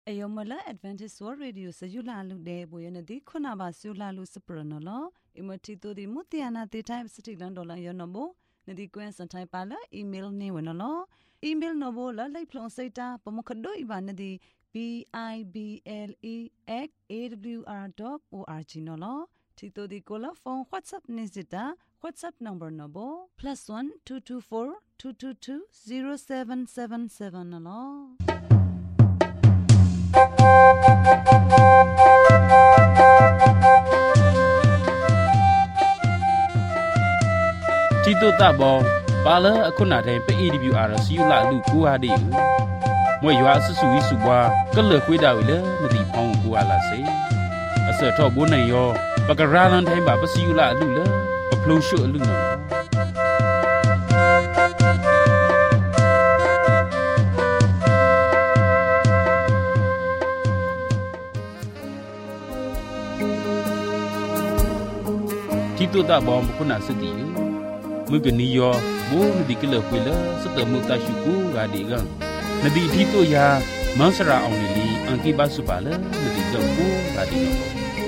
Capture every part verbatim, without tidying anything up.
အယုံမလာ Advantage World Radio စယူလာလူတဲ့ဘွေနဒီခုနာပါဆူလာလူစပရနော်လောအမတီတိုဒီမူတီယနာတေတိုင်စတီလန်ဒေါ်လာယောနဘောနဒီကွန်းစန်တိုင်ပါလာအီးမေးလ်နေဝနော်လောအီးမေးလ်နော်ဘောလာလိုက်ဖလွန်စိတာပမခဒိုအီဘာနဒီ b i b l e at a w r dot org နော်လောတီတိုဒီကိုလာဖုန်း WhatsApp နေစတာ WhatsApp number နော်ဘော plus one two two four two two two zero seven seven seven နော်လောជីတုတဘောပါလအခုနာတဲ့ P E D W R စီယူလာလူကူဟာဒီမွေရွာဆဆူဝီစုဘွားကလခွေးတာဝီလေမတိဖောင်းကူဟာလာစေအစတော့ဘိုးနိုင်ရောပကရာလန်တိုင်းပါပစီယူလာလူလေပဖလုံးရှုအလူနော်ជីတုတဘောခုနာစတိမကနီယောဘိုးနဒီကလခွေလစတမုတရှုကူဂါဒီကနဒီတီတိုယာမန်စရာအောင်လီအန်ကိဘဆုပါလနဒီကဘူဂါဒီနော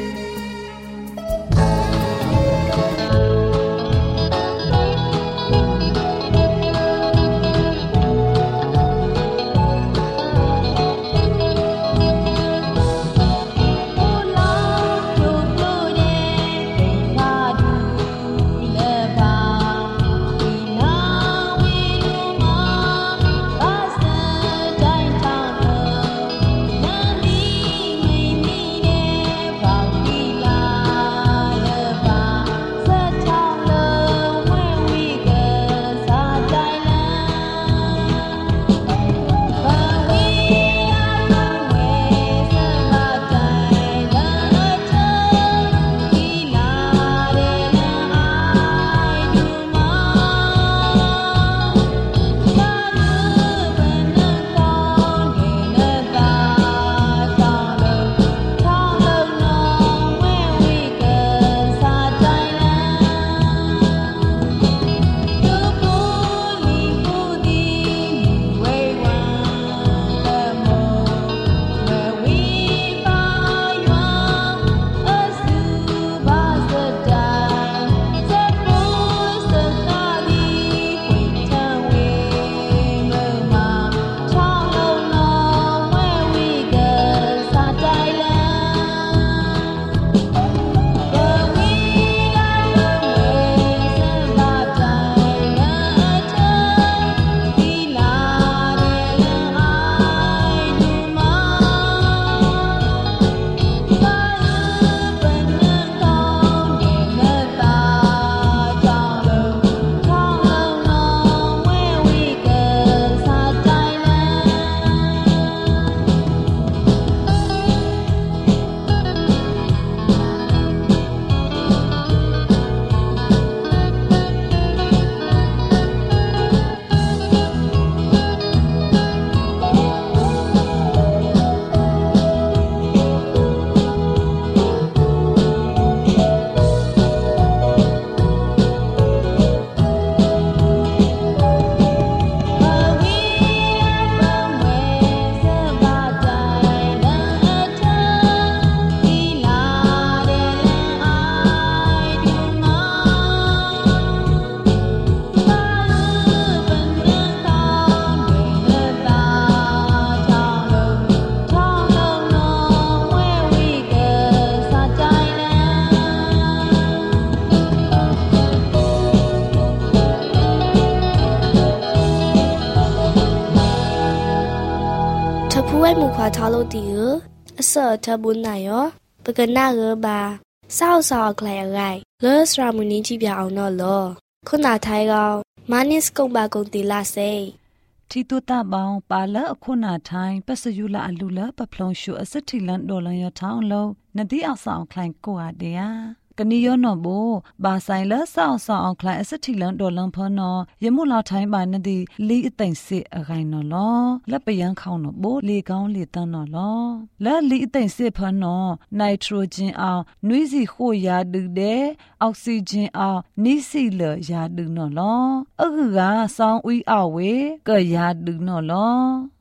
မူခွာထားလို့တီရအစောထဘုန်နိုင်ရောပကနာရပါစောက်စောက်ခလိုက်ရိုက်လောစရာမူနီကြည့်ပြအောင်တော့လောခုနာထိုင်ကောင်မနစ်ကုံပါကုံတီလာစေတီတိုတာဘောင်ပါလအခုနာထိုင်ပစယူလာအလူလပဖလုံးရှုအစတိလန်ဒေါ်လန်ရထောင်းလုံးနဒီအောင်ဆောင်ခလိုင်းကိုဟာတရာကနီယောနော်ဘောဘာဆိုင်လဆောင်းဆောင်အောင်ခလိုက်အစတိလန်ဒေါ်လန်ဖနော်ရမှုလာထိုင်းပါနဒီလီအသိမ့်စစ်အခိုင်နော်လောလက်ပယန်းခေါင်းနော်ဘောလေကောင်းလေတန်းနော်လောလက်လီအသိမ့်စစ်ဖနော်နိုက်ထရိုဂျင်အောင်နွေးစီခို့ရာဒူတဲ့အောက်ဆီဂျင်အောင်နီးစီလရာဒူနော်လောအခုကဆောင်းဦးအဝေကရာဒူနော်လော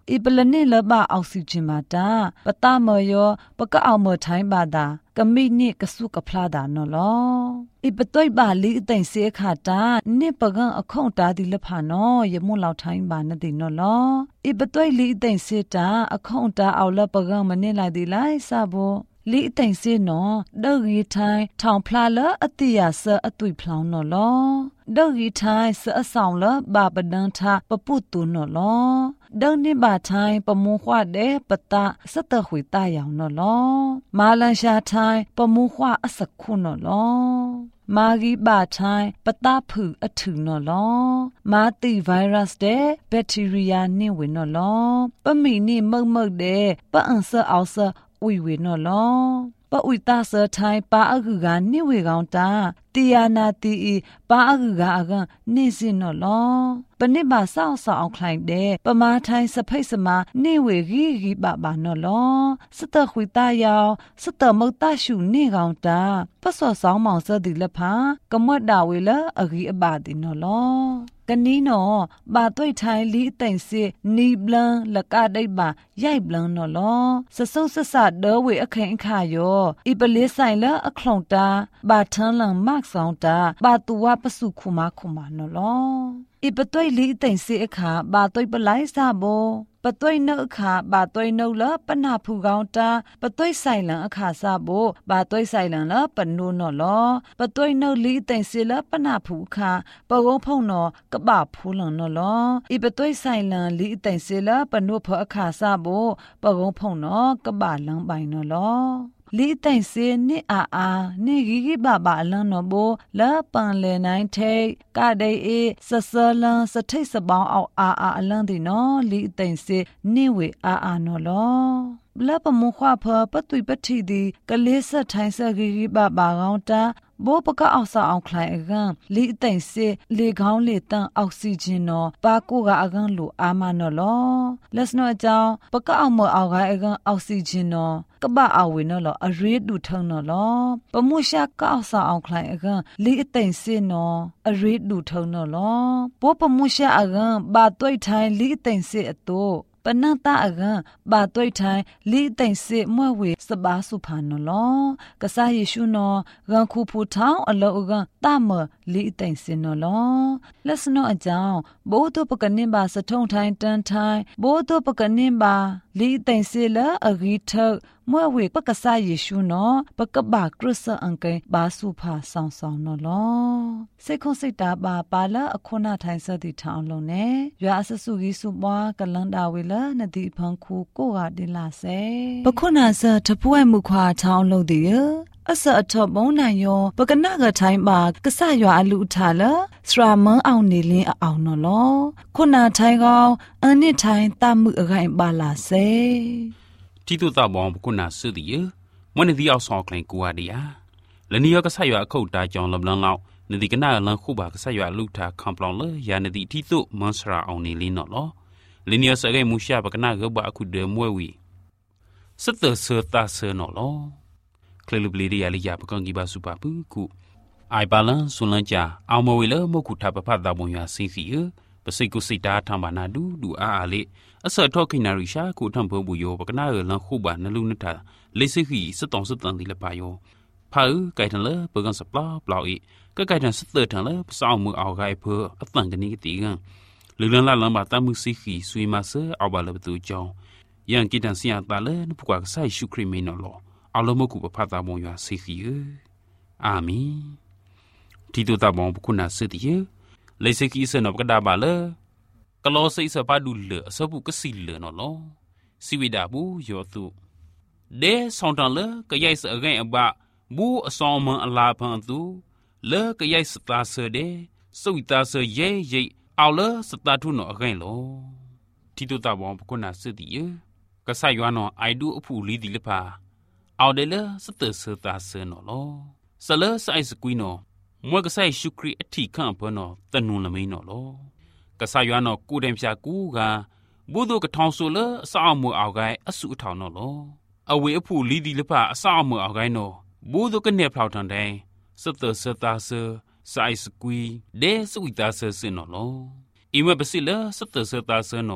อีเปลเนลบาออกซิเจนมาตาปะตามอยอปะกะเอาเมอไทบาดากะมินี่กะสุกะพลาดานอลออีปะต้อยบาลีแต่งเสียขาตานี่ปะกันอคงตาดิละพานอยมุลาวไทบานตินอลออีปะต้อยลีแต่งเสียตาอคงตาเอาละปะกันมะเนลาดิไลซาโบลีแต่งเสียนอดอกีไททองพลาละอติยาเสอตุยพลาวนอลอดอกีไทเสอสองละบาปะดังทาปะปุตุนอลอดงนิบาไทปะมูขวาเดปะตะสะตะหุยตายาวนอลอมาลันชาไทปะมูขวาอสักคุนอลอมากีบาไทปะตาผืออถึงนอลอมาติไวรัสเดแบคทีเรียนี่เวนอลอปะมีนี่มึกมึกเดปะอันเสอเอาเสออุยเวนอลอปะอุยตาเสอไทปาอะกุกานิเวกองตาตียานาตีอีปาอะกุกาอะกันนิสินอลอปะนิบาซาวซาวคลายเดปะมาไทสะไพสมานิเวกีกีบาบานอลอสะตะขุยตายาวสะตะมกตาชูนิกองตาปะสอสองมองเสอดิละพากะมวดดาเวละอะกีอบาดินอลอกันนี้นอบาต้วยไทยลีแต่งเสียนีบลังละกาได้บาใหญ่บลังนอลอสะสุสะสะเดอเวอแข็งขายออีปะเลใส่ละอคลองตาบาทันหลังมากสองตาบาตัวปะสุคุมาคุมานอลออีปะต้วยลีแต่งเสียขาบาต้วยปะไลซาโบปะต้วยเนอขาบาต้วยเนอละปะนาผู้กองตาปะต้วยใส่หลังอขาซาโบบาต้วยใส่หลังละปะนูนอลอปะต้วยเนอลีแต่งเสียละปะนาผู้ขาปะวงพงนอกะบาผู้หลังนอลออีปะต้วยใส่หลังลีแต่งเสียละปะนูพออขาซาโบปะวงพงนอกะบาหลังใบนอลอลีแต่งเสียนี่อาอานี่กิกิบาบาลังนอโบละปังเลนายเทกาไดเอสะสะลังสะไทสะบองเอาอาอาลังดินอลีแต่งเสียนี่เวอาอานอลอละปะมุขวาเพอปะตุยปะทีดีกะเลสะไทสะกิกิบาบากองตาโบปะกะเอาซาเอาคลายอกันลีแต่งเสียลีกองลีตังออกซิเจนนอปากูกะอกันลูอามานอลอลัสนอจาวปะกะเอามอเอากะอกันออกซิเจนนอกะบะอาเวนอลออรีดูทังนอลอปะมุชะกะเอาซาเอาคลายอกันลีแต่งเสียนออรีดูทังนอลอโบปะมุชะอกันบาต้วยไทยลีแต่งเสียอโตปนังตาอกันบาต้วยไทยลีแต่งเสียมวยเวสบาสุพานนอลอกะซาเยชูนอกันคูพูทาวอลอกันตามลีแต่งเสียนอลอลัสนออจาวโบโตปะกันนิบาสะทงไทยตันไทยโบโตปะกันนิบาลีแต่งเสียละอกีเทมวยเวปะกะซาเยชูนอปะกะบากรุสอังเกบาสุภาสองสองนอลอเซคอนสิตาบาปาละอคุนาไทยสติทาวลงเนยาอสสุกิสุบวากะลังดาเวละนติพังคูโกกะดิลาเซปะคุนาซะทะพวยมุควาทาวลงดิเยအစအထဘုံနိုင်ယောပကနကထိုင်းပါကဆရွာအလူထလာစရာမန်းအောင်နေလင်းအောင်နော်လောခုနာထိုင်းကောင်အန်နစ်ထိုင်းတမှုအခိုင်ပါလာစေတီတူတာဘောခုနာစွဒီယမွနဒီအောက်ဆောင်ကလင်ကူဝဒီယာလနီယောကဆရွာအခုတ်တာကြောင်လဘလန်လောက်နဒီကနာလန်ခုပါကဆရွာလူထာခံပလောင်လေယာနဒီတီတူမွန်စရာအောင်နေလင်းနော်လောလနီယောစကေမူရှာပကနာကဘအခုဒမွေဝီစတဆတာဆနော်လောคลลุบลีเรียลิยาปกังกีบาสุปาปุกุไอบาลันสุลันจาเอามวยเลมกุทับพัดดาบงยาสิฟีเอปสิกุสิตาธัมบานาดูดูอาอาเลอสะทอกินาริชากุทัมพบุโยปกนาเอลันคูบานลุนทาเลสิฟีสตองสตันดิละปายโยพาไกทันเลปกันสปลาปลาอีก็ไกทันสเตอร์ทันเลสาวมือเอาไกเพออัตังกันนี้กติกันลือลันละลันบาตามือสิฟีสุยมาเซเอาบาลประตูจองยังกิดันเสียตาเลนพวกใส่ชุครีเมนอลออาลมกุปพัตตาบงยาสิฟีเออามีทีตัวตาบงคุณาสิติเยเลสิกีสนบกดาบาเลกลอสิสปาดูเลสบุกสิเลนอลอสิวิดาบูยอตุเดซองตันเลกยายสะไงอบะบูอซอมมันอลาพันตุเลกยายสตาเสเดสุวิตาเสเยเยเอาเลสตาทุนอไงโลทีตัวตาบงคุณาสิติเยกะไซยวนอไอดูอผู้ลีดิลพาเอาเดลสเตอร์เซตาเซนอลอสเลไซสกุยนอมวยกไซชุครีอธิคัมพนอตนุนละมินอลอกษายานอกูเดมชากูกาบูโดกะทองโซเลสาวมวยเอาไกอสุทาวนอลออเวอผู้ลีดีลพาสาวมวยเอาไกนอบูโดกะเนพลาวทันไดสเตอร์เซตาเซไซสกุยเดสวิตาเซเซนอลออีเมปสิเลสเตอร์เซตาเซนอม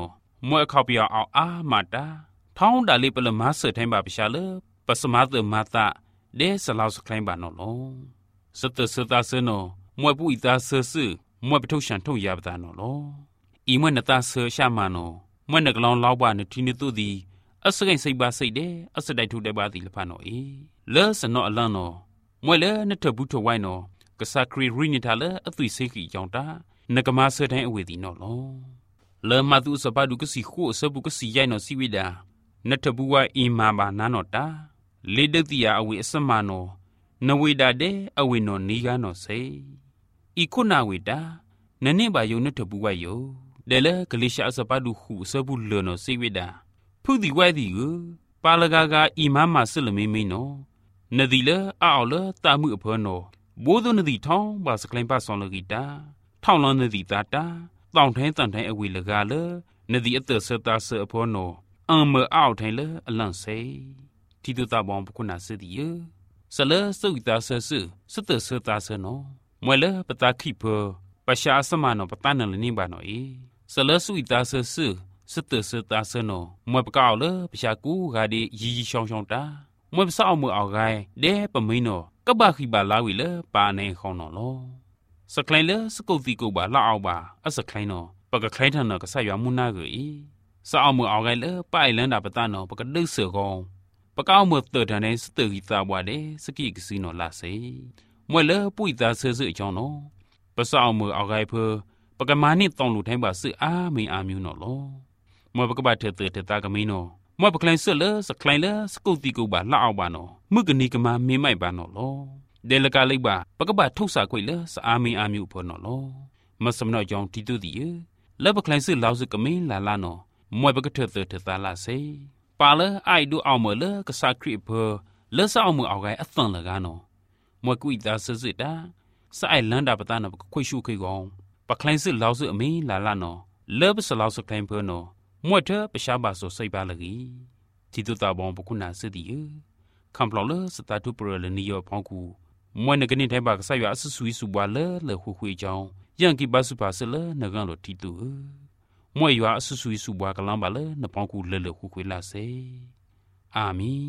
มวยเข้าไปเอาอามาตาท้องดาลิปละมาเสแทงบาปิชาเลปัสมาเตมาตาเดสลาวสคลายบานนอสตสตาเซโนมวยผู้อิตาเซซืมวยไปทุกฉันทุกยาบตานออีมวยนตาเซชามานอมวยนักลองลาวบานทีนิตุดีအစကိန်စိတ်ပါစိတ်တဲ့အစတိုက်ထုတဲ့ပါတိလဖနော်အေလဲစနောအလန်နော်မွဲလဲနှစ်ထဘူးထဝိုင်းနော်ကစားခရီရီနေတာလဲအသွိစိတ်ကြီးကြောင့်တာနကမဆတဲ့တဲ့အဝေဒီနော်လောလဲမသူစပါဒုကစီခုအစပုကစီရိုင်နော်စီဝိဒါနှစ်ထဘူးဝအီမာဘာနာနော်တာလေဒတိယအဝေအစမနော်နဝေဒါတဲ့အဝေနော်နီကားနော်စေဤခုနာဝေတာနနေ့ပါယုံနှစ်ထဘူးဝယုံတယ်လဲဂလိရှာအစပါဒုခုအစပုလနော်စီဝိဒါဖုဒီဝဲဒီကိုပါလကာကအီမမ်မာဆလမီမီနော်နဒီလေအော်လေတာမှုအဖောနော်ဘိုးသူနဒီထောင်းပါစကလိုင်းပါဆောင်လဂီတာထောင်းလနဒီတာတာတောင်ထိုင်းတန်ထိုင်းအဝေလကာလေနဒီအတဆတာဆအဖောနော်အမ်မအောက်ထိုင်းလေအလန့်စေတီတူတာဘောင်ပခုနာစဒီယဆလစုတ်တာဆဆစတဆတာဆနော်မွဲလေပတာခိဖပရှာစမနော်ပတန်နလနိဘာနော်အေဆလစုတ်တာဆဆစတစတာဆနောမွေပကောက်လေပရှာကူဂါဒီရီရီရှောင်းရှောင်းတာမွေပစောက်မွေအောက်ဂိုင်းဒဲပမင်းနောကပခိပါလာဝီလေပါနေခေါနော်လောစကလိုင်းလေစကုတ်တီကိုပါလောက်အောင်ပါအစကလိုင်းနောပကခိုင်းထနောကဆရွာမူနာကြီးစောက်မွေအောက်ဂိုင်းလေပိုင်လန်တာပတနောပကဒုဆေကောပကောက်မွေတတန်နေစတဂီတာဘွားလေစကိကစီနောလာစေမွေလေပွိတာဆဆအကြောင်းနောပစောက်မွေအောက်ဂိုင်းဖပကမာနိတောင်းလူထိုင်းပါစအာမင်းအာမျိုးနော်လောမွေပကဘာတဲ့တဲ့တာကမင်းနော်မွေပကလိုင်းဆလစကလိုင်းလစကုတ်တီကိုပါလောက်အောင်ပါနော်မှုကနီကမာမင်းမိုက်ပါနော်လောဒေလကလိုက်ပါပကဘာထုတ်စာခွေလစအာမင်းအာမျိုးဖော်နော်လောမစမနော်ကြောင့်တီတူတီလပကလိုင်းဆလောက်စကမင်းလာလာနော်မွေပကတဲ့တဲ့တာလာစေပါလအိုက်ဒူအောင်မလကစားခရစ်ဖော်လဆအောင်မအောင်ကိုအသန်လကားနော်မွေကွိတာဆစစ်တာစိုင်လန်တာပတာနော်ခွေရှုခေကောင်ပကလိုင်းဆလောက်စအမင်းလာလာနော်လပစလောက်စကလိုင်းဖော်နော်မွတ်တဲ့ပရှားပါဆိုစိတ်ပါလကြီးဒီတူတာဘောင်ပခုနာစစ်တီကမ်ပလောလစတာတူပရလနီယောဖောင်းကူမွတ်နကနေထိုင်ပါကဆက်ရအဆဆူဆူပွားလဲလေခွခွေချောင်းယန်ကီပါစုပါဆလနကန်လိုတီတူမွတ်ရွာအဆဆူဆူပွားကလမ်းပါလဲနဖောင်းကူလဲလေခွခွေလာစေအာမင်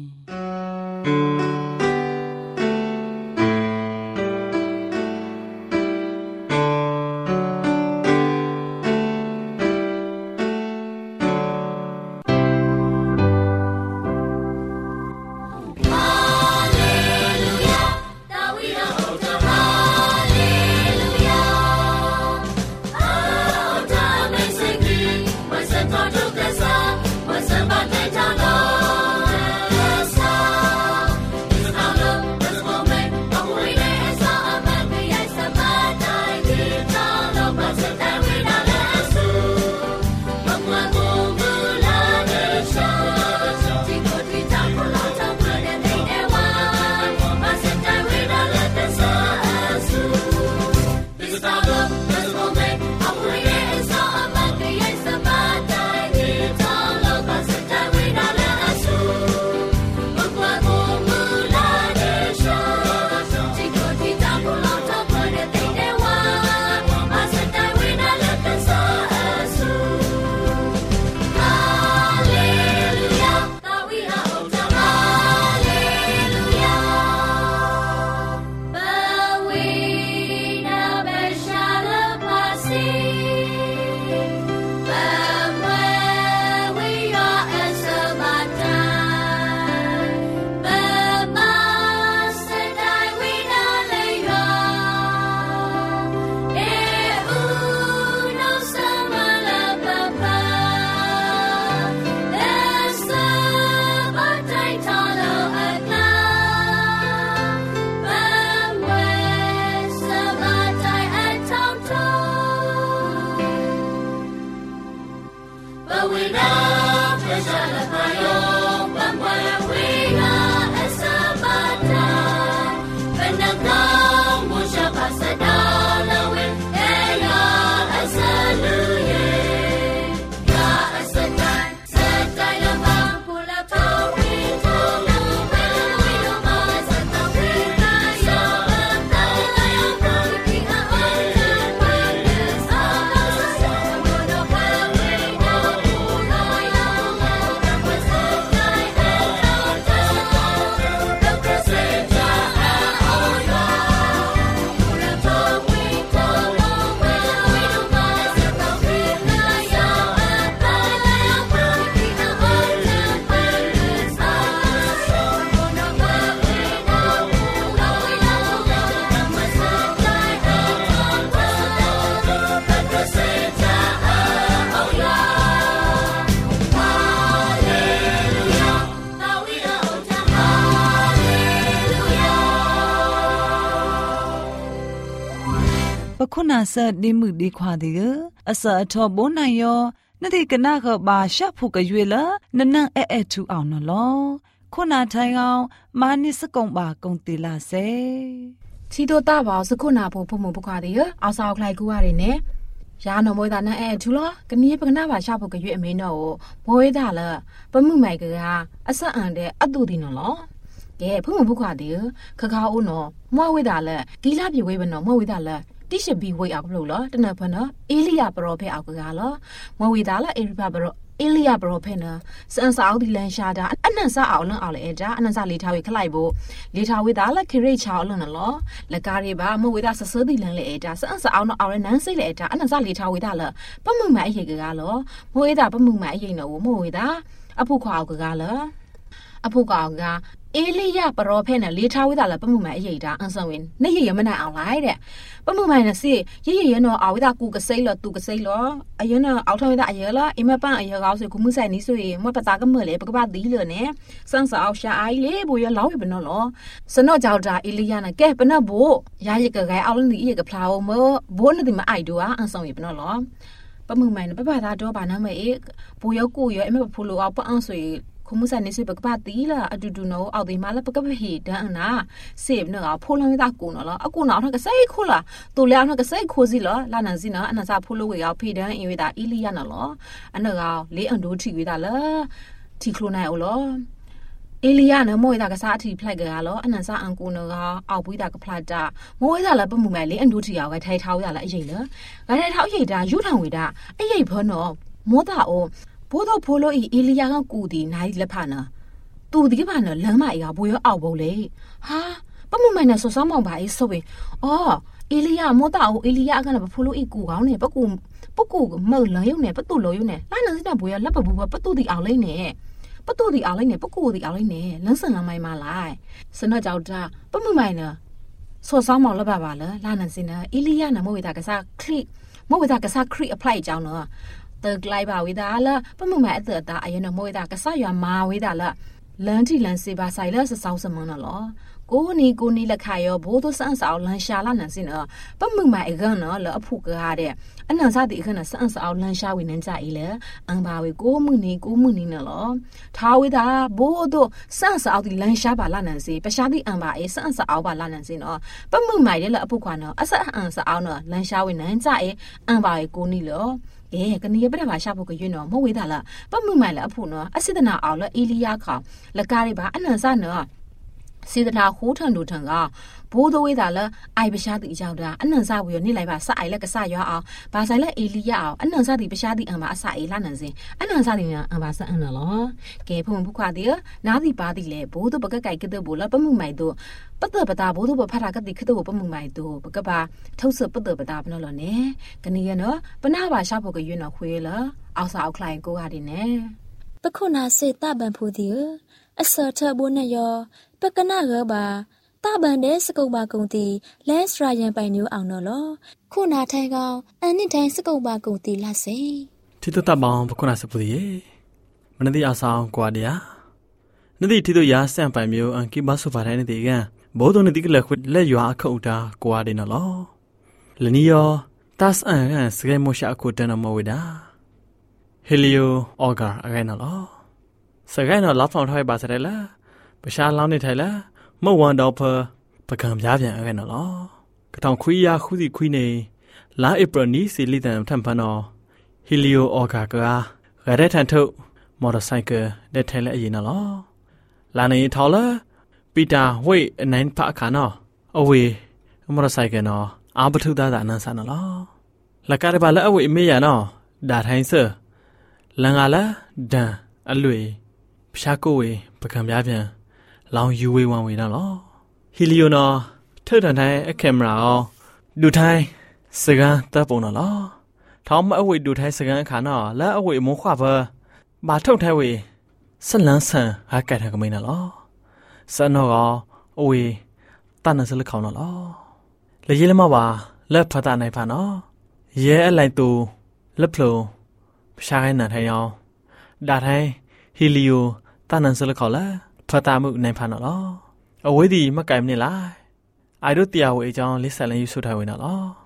ปะคุณาเสดิมุดีควาดิกอสะทอโบนายอนาดิกนาขบาชะผูกะยุละนันนังเอเอทูเอานลอคุณาไทยเอามานิสกงบากงติลาเซชีโตตาบาวสกุนาโพพมุปควาดิเอาซาวคลายกูวาริเนยานโมยตานะเอทูลอกะนี้ปะนาบาชะผูกะยุอเมโนโบยดาละปะมุไมกะอสะอันเดอตุดินลอกဲဖုံဖုခွာတယ်ခခအိုနော်မွားဝိဒါလဲဂီလာပြေဝဲဘနော်မွားဝိဒါလဲတိရှိဘီဝဲအောင်လို့လားတနဖနော်အေလီယာပရောဖက်အောင်ကလားမွားဝိဒါလဲအေရီပါပရောအေလီယာပရောဖက်နော်စန်စာအောက်ဒီလန်ရှာတာအနန်စာအောင်လန်အောင်လေဒါအနန်စာလေးထားဝေခလိုက်ဖို့လေးထားဝိဒါလဲခရိတ်ချောင်းလန်နော်လက်ကားတွေပါမွားဝိဒါဆဆဒီလန်လေဒါစန်စာအောင်နော်အောင်လဲနန်းစိတ်လေဒါအနန်စာလေးထားဝိဒါလဲပမှုမအရေးကကလောမွားဝိဒါပမှုမအရေးနော်မွားဝိဒါအဖုခွာအောင်ကကလားအဖုခွာအောင်ကเอลียาปรอเพนน่ะเลทาวิตาละปะมุไมအရေးတာအန်ဆန်ဝင်နေရရမနိုင်အောင်လိုက်တဲ့ပမှုမိုင်နဲ့စီရရရနော်အဝိတာကူကစိတ်လောတူကစိတ်လောအယနော်အောက်ထဝိတာအရလားအမပန်အရကောင်းဆိုကုမှုဆိုင်နီးဆိုရင်မပတာကမလေပကပသီးလောနဲ့စန်းစာအောက်ရှာအိုင်လေဘူရလောက်ရပနော်လောစနော့ကြောက်တာเอลียาနဲ့ကဲပနဘိုရာရကခိုင်အောက်လင်းဒီရကဖလာဝမဘိုးနဲ့ဒီမအိုက်တော့အန်ဆန်ဝင်ပနော်လောပမှုမိုင်နဲ့ပပတာတော့ဘာနာမဲဘူရကူရအမပဖူလိုအောက်ပအန်ဆိုคุมุสันนิสิปกปาตีละอดูดูโนเอาดีมาละปกปะเหดังนะเสพเนาะพูลไม่ตากูเนาะละอะกูเนาะทักก็ใส่คูล่ะตัวแล้วทักก็ใส่คูสิละลานันสิเนาะอันนั้นซาพูลเวเอาเพดังอีเวตาอีลียาเนาะละอันนั้นก็เลอันดูทีเวตาละทีโคลนายโอละเอลียาเนาะมวยตาก็ซาทีพลายกะละอันนั้นซาอังกูเนาะเอาปุ้ยตาก็พลาดามวยตาละปะมุไมเลอันดูทีเอาก็ไทยเท้าตาละอีเหรอก็ไทยเท้าอีดายุทางเวตาไอ้ใหญ่พอเนาะโมตาโอဘိုးတော့ဖိုးလို့ဤအေလီယာကကူတီနိုင်လက်ဖာနာတူဒီကဘာနော်လမ်းမအေကဘိုးရအောက်ဘုံလေဟာပမှုမိုင်နဲ့ဆောဆောမောင်ပါအေးဆိုပဲအော်အေလီယာမောတာအိုအေလီယာကလည်းဖိုးလို့ဤကူကောင်းနေပကူပကူမုံလရုံနဲ့ပတူလိုရုံနဲ့လာနစတာဘိုးရလက်ပဘူးပတူတီအောင်လိမ့်နဲ့ပတူတီအောင်လိမ့်နဲ့ပကူတီအောင်လိမ့်နဲ့လန်းစံလမ်းမိုင်မလိုက်စနော့ကြောက်တာပမှုမိုင်နော်ဆောဆောမောင်လက်ပါပါလားလာနစင်နာအေလီယာနမောဝေတာကစားခရစ်မောဝေတာကစားခရစ်အပလိုက်ကြောင်းနော်ตึกไล่บ่าวิดาละปะมุไมอเตตาอายนโมวิดากะซะยามาวิดาละลันติลันเซบาไซละสะซาวสมองนะลอကိုနီကိုနီလက်ခါရောဘိုးတို့စန်းဆောင်လန်ရှာလာနန်စင်နော်ပမှုမိုင်အကန်နော်လအဖုကဟာတဲ့အနန်စားတိအခနစန်းဆောင်လန်ရှာဝင်းနန်ကြဤလေအန်ဘာဝေကိုမှုနီကိုမှုနီနော်ထားဝေတာဘိုးတို့စန်းဆောင်တိလန်ရှာပါလာနန်စီပရှာတိအန်ဘာအေစန်းဆောင်ပါလာနန်စင်နော်ပမှုမိုင်လေလအဖုခွာနော်အဆက်အန်ဆောင်နော်လန်ရှာဝင်းနန်ကြအေအန်ဘာဝေကိုနီလောเอ๊ะกันนี่ปะบาชาพกยุเนาะมอเวดาละปะมุไมละอพุเนาะอสิตนาเอาละเอลียาข่าวละกาดิบาอนันซะเนาะစေတနာဟိုးထန်တို့ထန်ကဘိုးတော်ဝေးတာလဲအိုင်ပရှားတိကြောက်တာအနန်စားဝေနေလိုက်ပါစအိုင်လက်ကစရွာအောင်ဘာဆိုင်လဲအေလီယာအောင်အနန်စားတိပရှားတိအံပါအစအေးလာနန်စင်အနန်စားတိအံပါစအန်နော်ကဲဖုန်ဖုခွာတိနားတိပါတိလဲဘိုးတော်ပကကိုက်ကတဲ့ဘိုးလာပမှုမိုင်တို့ပတ္တပတာဘိုးတော်ပဖတာကတိခတဲ့ပမှုမိုင်တို့ပကပါထုတ်စပတ္တပတာဘနော်လောနေကနေရနော်ပနာပါရှာဖို့ကရွနော်ခွေးလာအောက်စာအောက်ခလိုင်ကိုဟာဒီနေပခုနာစေတပန်ဖူဒီအစောထဘုန်နယောပကနာရပါတဘန်တဲ့စကုပ်ပါကုံတီလဲစရာယန်ပိုင်ညိုအောင်နော်လောခုနာထိုင်ကောင်အန်နစ်တိုင်းစကုပ်ပါကုံတီလာစေတီတတဘောင်ပခုနာစပူဒီမနတိအဆောင်ကွာဒီယာနတိတီတို့ရာဆန်ပိုင်မျိုးအန်ကိဘဆုဖာတိုင်းနေကဘောဒုန်တိကလက်ခွလက်ရွာအခုတ်တာကွာဒီနော်လောလနီယောတတ်အန်စကဲမိုရှာအခုတနမဝေတာဟီလီယိုအော်ဂါအခိုင်နော်လောစကိုင်းတော့လောက်ဖောင်ထားပါစတယ်လားပရှားလောင်းနေထိုင်လားမုတ်ဝန်တော့ဖပကံပြားပြန်အခိုင်နော်လောကတောင်ခွေးရခုစီခွေးနေလာဧပြီနီစီလီတန်ထမ်ဖန်တော့ဟီလီယိုအော်ဂါကရတဲ့ထန်ထုတ်မော်တော်ဆိုင်ကယ်နဲ့ထိုင်လဲအရင်နော်လောလာနေထော်လာပီတာဝိတ်အနိုင်ဖအခါနော်အဝေမော်တော်ဆိုင်ကယ်နော်အာပထုသားသာအနန်းဆန်နော်လောလက်ကရပါလဲအဝေအမေရနော်ဒါထိုင်စလန်ကလာဒန်အလွေရှားကိုဝေပကံပြားပြန်လောင်ယူဝေးဝံဝေနော်လောဟီလီယိုနော်ထုတ်တန်တိုင်းအခက်မရာအောင်ဒူထိုင်းစကန်တပ်ပုံနော်လောထောင်းမအဝေဒူထိုင်းစကန်အခါနော်လက်အဝေမုန်းခွာဘဘာထုတ်ထိုင်းဝေစလန်းဆန်ဟာကတ်ထကမိန်နော်လောစနော်ကအဝေတန်နစလခေါနော်လောလေရလမပါလက်ဖတာနိုင်ဖာနော်ရဲအလိုက်တူလက်ဖလုံးရှားခိုင်းနန်ထိုင်းအောင်ဒါထိုင်းဟီလီယိုတန်နန်စလခေါလာဖတာမှုနိုင်ဖာနော်လောအဝေးဒီမကင်မနေလားအိုင်တို့တရားဝေအကြောင်းလေးဆက်လင်းယူဆွထားဝင်နော်လော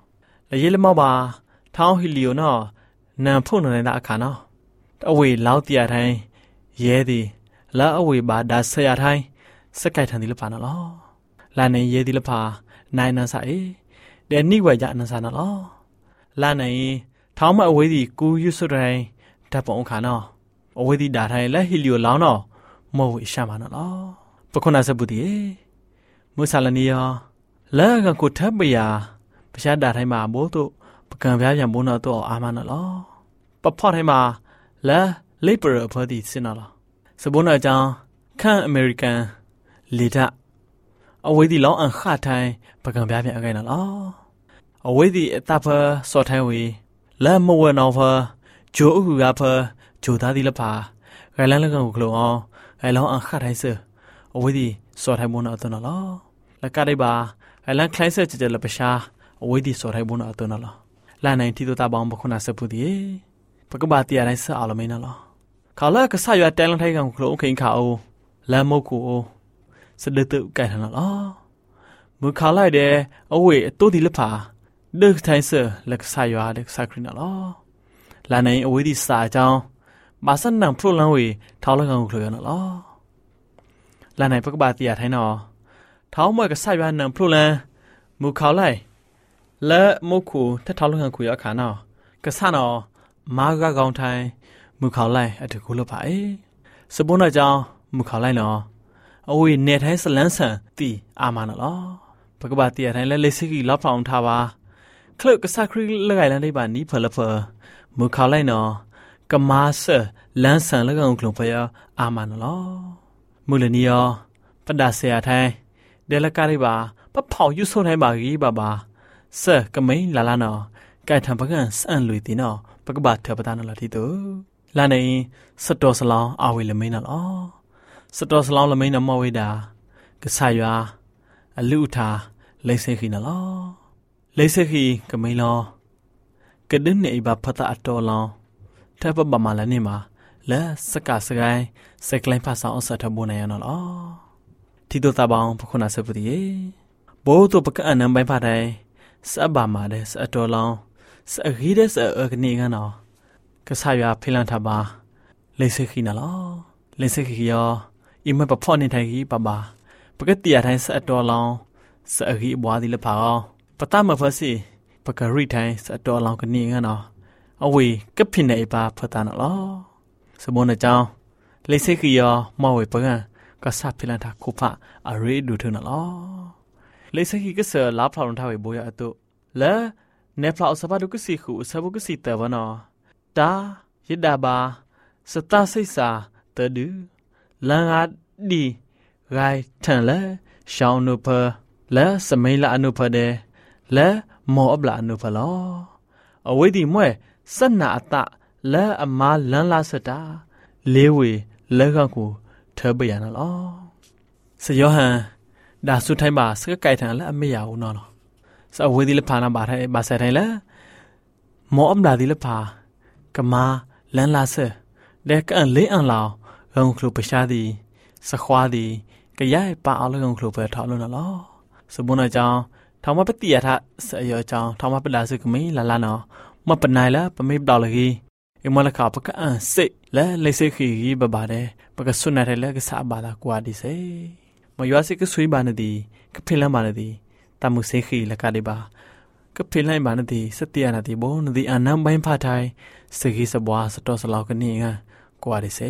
และเยลมาบาท้าวฮิลิโอนอนำพุ่งในตาขานาเอาไว้เล่าตีอะไรเยดีแล้วเอาไว้บาดาเสียอะไรสกายทันทีละพานะล้อลาในเยดีละพานายนันสายเดนนี่ว่าจะนันสานะล้อลาในท้าวมาเอาไว้ดีกูยุสุไรแต่ปองขานาเอาไว้ดีด่าไทยและฮิลิโอล้านาโมวิชามานะล้อปคนอาสบุดีมุสาลานียแล้วกันกูทับไปยาประชาด่าไทยมาโบตุประกันแบบอย่างโบนาตัวอามานะล้อปะพอดให้มาและเลเปอร์พอดีสินะล้อสบุนอาจารย์ข้างอเมริกันลีดาเอาไว้ดีล้ออันขาดไทยประกันแบบอย่างไงนะล้อเอาไว้ดีตาเพอสอดไทยวีและมัวนาเพอจูอุกาเพอจูตาดีละพาไกลแล้วกันกูกลัวไกลล้ออันขาดไทยเสือเอาไว้ดีสอดไทยโบนาตัวนะล้อและก็ได้บาไกลแล้วคล้ายเสือจะเจอละประชาเอาไว้ดีสอดไทยโบนาตัวนะล้อและในที่ตัวตาบางบุคคลอาศัยพูดดีปกบาตีอะไรเสือเอาละไม่นะล้อเขาเลิกก็ใส่ยาแตงลังไทยกันกูกลัวเข่งเขาและโมกูสะดือตุไก่ทันล้อมือเขาไล่เดเอาไว้ตัวดีละพาเด็กไทยเสือและก็ใส่ยาเด็กใส่ครีนล้อและในเอาไว้ดีสายเจ้าบาสันนำพลุลังวีเท้าละกันกูกลัวนะล้อและในปกบาตีอะไรนอเท้ามือก็ใส่ยานำพลุลังมือเขาไล่และโมกูถ้าเท้าละกันคุยอาขานาก็ซ่านอมากกองไทยมือเขาไล่อัฐกุลภายสบุนอาจารย์มือเขาไล่เนาะเอาไว้เนทให้สลันสันตีอามานะล้อปกบาตีอะไรและเลสิกีรับฟังทาวาคลึกกษัตริย์เลื่อยแล้วในบ้านนี้เพลเพอมือเขาไล่เนาะกมาเสลันสันแล้วก็องค์หลวงพ่ออามานะล้อมือเลนียปดาเสียไทยเดลการิบาปะเผายุโซไทยบากีบาบาเสก็ไม่ลาลาเนาะไก่ทำพักงานสันลุยตีเนาะปกบาเถอะประธานละที่ตัวลาในสตอสลาวอาวิลไม่น่ะล้อสตอสลาวละไม่น่ะมาเวดากษายาอลุทาเลเซขีน่ะล้อเลเซขีก็ไม่ล้อกระดึงในบาพัตตาอัตโตล้อถ้าปะบะมาแล้วนี่มาและสกัดสกายใส่กลายภาษาอังกฤษทับบุญในน่ะล้อที่ตัวตาบางพวกคนอาศัยปฏิโบตัวปะกันนำไปพาได้สะบามาได้สะอัตโตล้อสะกีได้สะเออกนี่กันเนาะก็สายาพิลันทบาเลเซขีน่ะล้อเลเซขียออิมะปะพ่อในไทยกีปะบาปกติอะไทยสะตัวลองสะกีบัวดิละพาปะตามะพะสิปะกะริไทยสะตัวลองกันนี่งั้นเนาะเอาไว้ก็พินในปาพะตาน่ะล้อสมมุตินะเจ้าเลเซขียอมาไว้ปะกันก็สะพิลันทะคุพะอะเรดูเถอะน่ะล้อเลเซขีก็เสอลาพลาลงทาไว้บ่ยอะตุและเนพลาอสบาดุกสิขุสะบุกสิเตวะเนาะตายิดาบาสตาสิสาเตดูลังอาดีไกทันและชาวนุเพและสมัยละอนุเพเดและมออบละอนุเพลอเอาไว้ดีมวยสนาตะและอมาลันลาสตาเลวีและกันกูเธอเบียนลอสยอหันดาสุดท้ายบาสก็ไกทันและไม่ยาวนอนสเอาไว้ดีละพานาบาไทยบาใส่ไทยและมออบละดีละพากมาลันลาเซเด็กอันเลี้ยงเราลงครูประชาดีสควาดีก็ย้ายป่าเอาลงครูไปทอดลงน่ะล้อสมมุติอาจารย์ทำมาปฏิยาทะเสียอาจารย์ทำมาเป็นดาสึกไม่ละละเนาะมาเป็นนายแล้วเป็นไม่ดาวเลยกีเอ็มมาละข่าวปะก็อ่านสิและเลยสิขีกีบบาเดปะก็สุนัยแล้วก็สาบาดกว่าดีเซมาอยู่อาศัยก็สวยบานดีก็เพียงละบานดีตามมุสิขีละกาดีบาก็เพียงละบานดีสติอานาดีโบนดีอันนั้นใบผ้าไทยสกีสบัวสตอสลาวกันนี่ไงกว่าดิเซ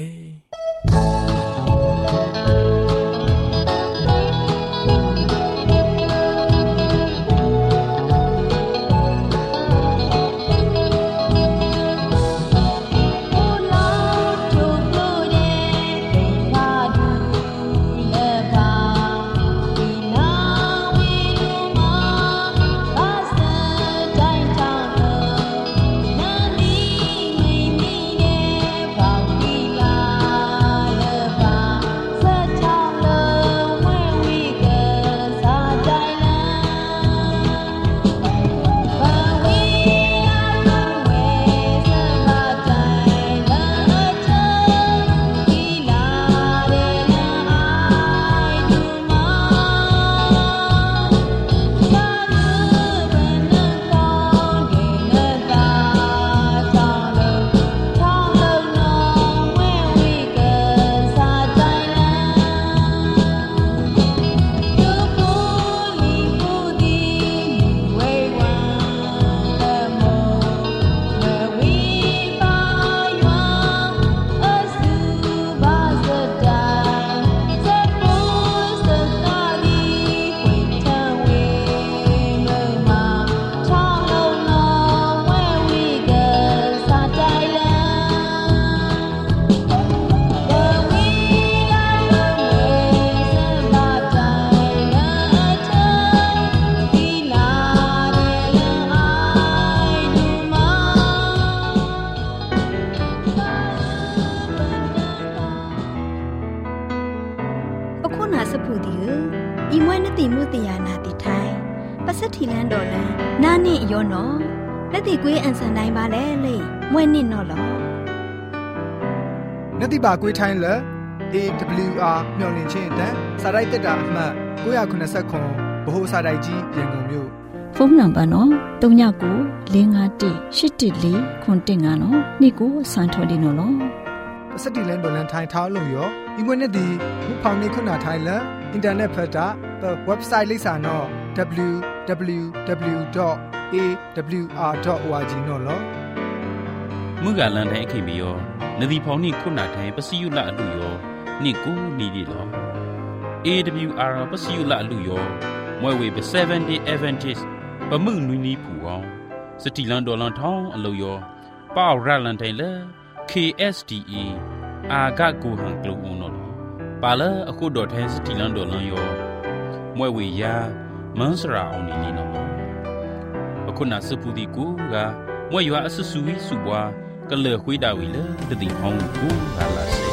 အခုနာစဖူဒီဤမွဲနတိမှုတယာနာတိထိုင်ပစတိလန်တော်လန်နာနိယောနောလက်တိကွေးအန်ဆန်တိုင်းပါလေလေမွဲနစ်နော်လောနတိပါကွေးထိုင်းလေ A W R မျော်လင့်ခြင်းအတန်းစာရိုက်တက်တာအမှတ်၉၇၀ဗဟိုစာရိုက်ကြီးရန်ကုန်မြို့ဖုန်းနံပါတ်နော်၃၉၄၅၁၈၁၄ခွန်တင်ငါနော်နေ့ကိုစံထော်ဒီနော်လောပစတိလန်ဒေါ်လန်ထိုင်ထောင်းလို့ရောဒီမွေးနေ့ဒီမဖောင်နေခုနာထိုင်လအင်တာနက်ဖတ်တာ website လိပ်စာနော် w w w dot a w r dot org နော်လောမူကလန်တိုင်းအခင်ပြီးရောနဒီဖောင်နေခုနာထိုင်ပစီယုလအလူရောနေ့ကိုနေဒီလော A W R ပစီယုလအလူရောမွဲဝေပseven day advantage ပမှုနွီနီဖူအောင်စတီလန်ဒေါ်လန်ထောင်းအလူရောပေါရလန်တိုင်လေ K S D A အာဂတ်ကိုဟန်ကလုံအောင်နော်ပါလာအခုဒေါ်ထိုင်းစတီလန်ဒေါ်လန်ရောမွဲဝေယာမန်စရာအောင်နေနေနော်အခုနာစပူဒီကူကမွဲရွာအဆဆူဝီစုပွားကလေခွေးတာဝီလေတတိဟောင်းကူလာလာစေ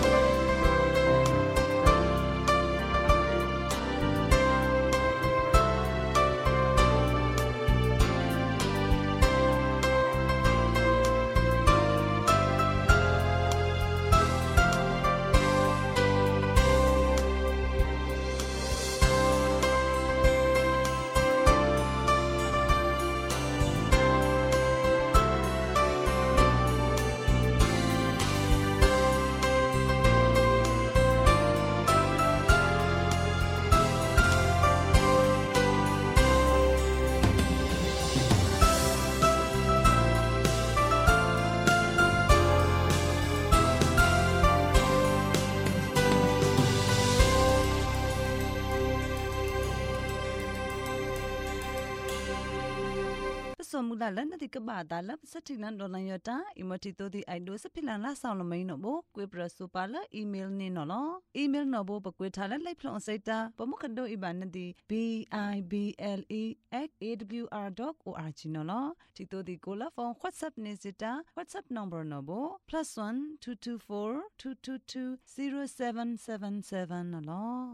สมมุติแล้วนั่นที่กบาดาแล้วสักทีนั้นโดนยอดตาอีมติตัวที่ไอดูสักพิลานาสาวละไม่หนอบุกุยประสุปาละอีเมลนี่หนอลอีเมลหนอบุปกุยทาละไล่พลองใส่ตาปมุขันโดอีบานนั่นที่ b i b l e at a w r dot org หนอลที่ตัวที่กูละฟอง WhatsApp เนี่ยสิตา WhatsApp number หนอบุ plus one two two four two two two zero seven seven seven หนอล